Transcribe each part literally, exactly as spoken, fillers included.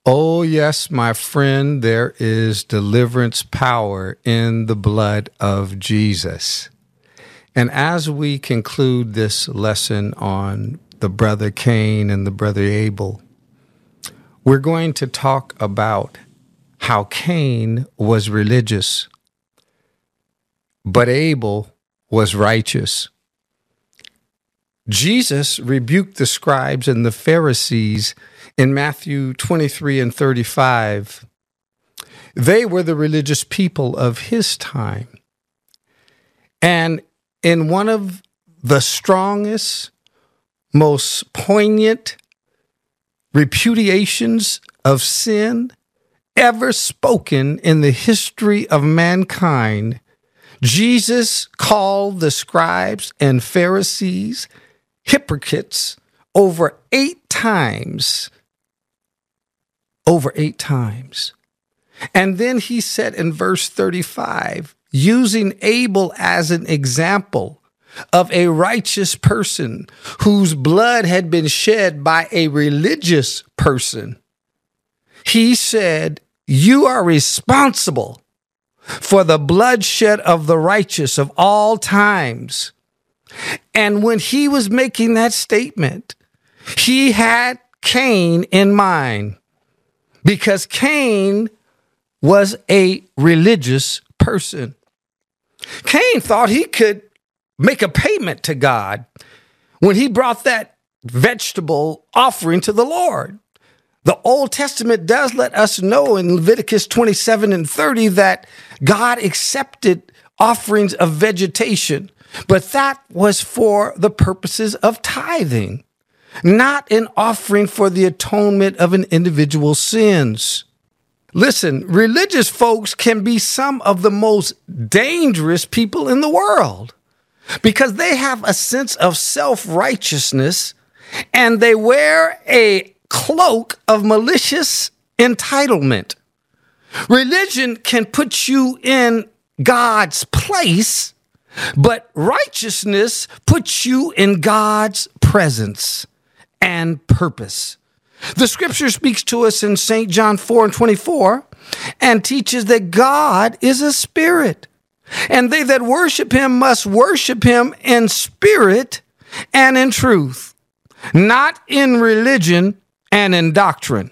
Oh, yes, my friend, there is deliverance power in the blood of Jesus. And as we conclude this lesson on the brother Cain and the brother Abel, we're going to talk about how Cain was religious, but Abel was righteous. Jesus rebuked the scribes and the Pharisees in Matthew twenty-three and thirty-five. They were the religious people of his time. And in one of the strongest, most poignant repudiations of sin ever spoken in the history of mankind, Jesus called the scribes and Pharisees hypocrites over eight times. Over eight times. And then he said in verse thirty-five, using Abel as an example of a righteous person whose blood had been shed by a religious person, he said, you are responsible for the bloodshed of the righteous of all times. And when he was making that statement, he had Cain in mind, because Cain was a religious person. Cain thought he could make a payment to God when he brought that vegetable offering to the Lord. The Old Testament does let us know in Leviticus twenty-seven and thirty that God accepted offerings of vegetation, but that was for the purposes of tithing, not an offering for the atonement of an individual's sins. Listen, religious folks can be some of the most dangerous people in the world because they have a sense of self-righteousness and they wear a cloak of malicious entitlement. Religion can put you in God's place, but righteousness puts you in God's presence and purpose. The scripture speaks to us in Saint John four and twenty-four and teaches that God is a spirit, and they that worship him must worship him in spirit and in truth, not in religion and in doctrine.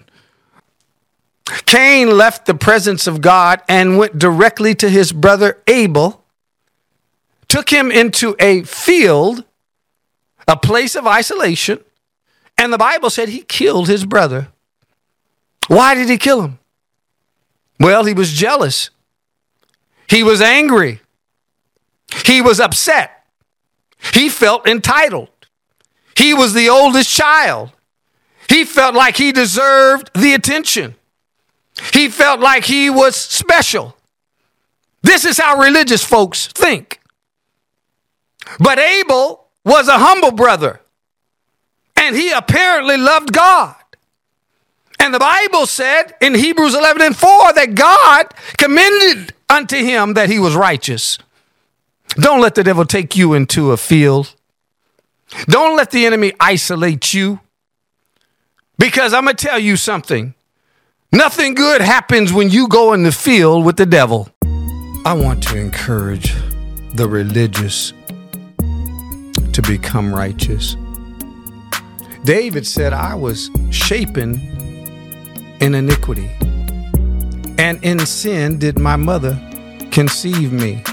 Cain left the presence of God and went directly to his brother Abel, took him into a field, a place of isolation, and the Bible said he killed his brother. Why did he kill him? Well, he was jealous. He was angry. He was upset. He felt entitled. He was the oldest child. He felt like he deserved the attention. He felt like he was special. This is how religious folks think. But Abel was a humble brother, and he apparently loved God. And the Bible said in Hebrews eleven and four that God commended unto him that he was righteous. Don't let the devil take you into a field. Don't let the enemy isolate you. Because I'm going to tell you something. Nothing good happens when you go in the field with the devil. I want to encourage the religious to become righteous. David said, I was shapen in iniquity, and in sin did my mother conceive me.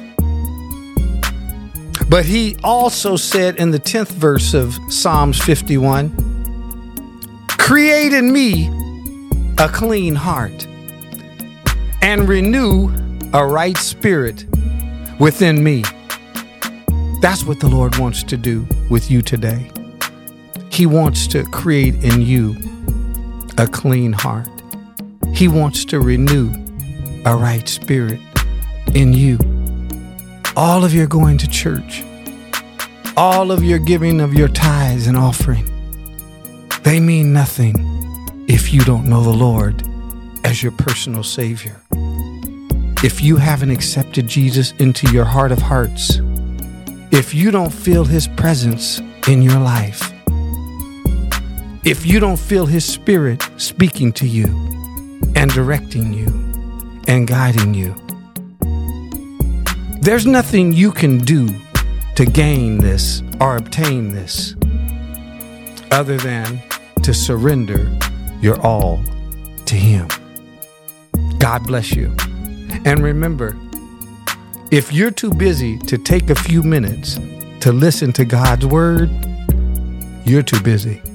But he also said in the tenth verse of Psalms fifty-one, create in me a clean heart and renew a right spirit within me. That's what the Lord wants to do with you today. He wants to create in you a clean heart. He wants to renew a right spirit in you. All of your going to church, all of your giving of your tithes and offering, they mean nothing if you don't know the Lord as your personal Savior. If you haven't accepted Jesus into your heart of hearts, if you don't feel his presence in your life, if you don't feel his spirit speaking to you, and directing you and guiding you. There's nothing you can do to gain this or obtain this other than to surrender your all to Him. God bless you. And remember, if you're too busy to take a few minutes to listen to God's word, you're too busy.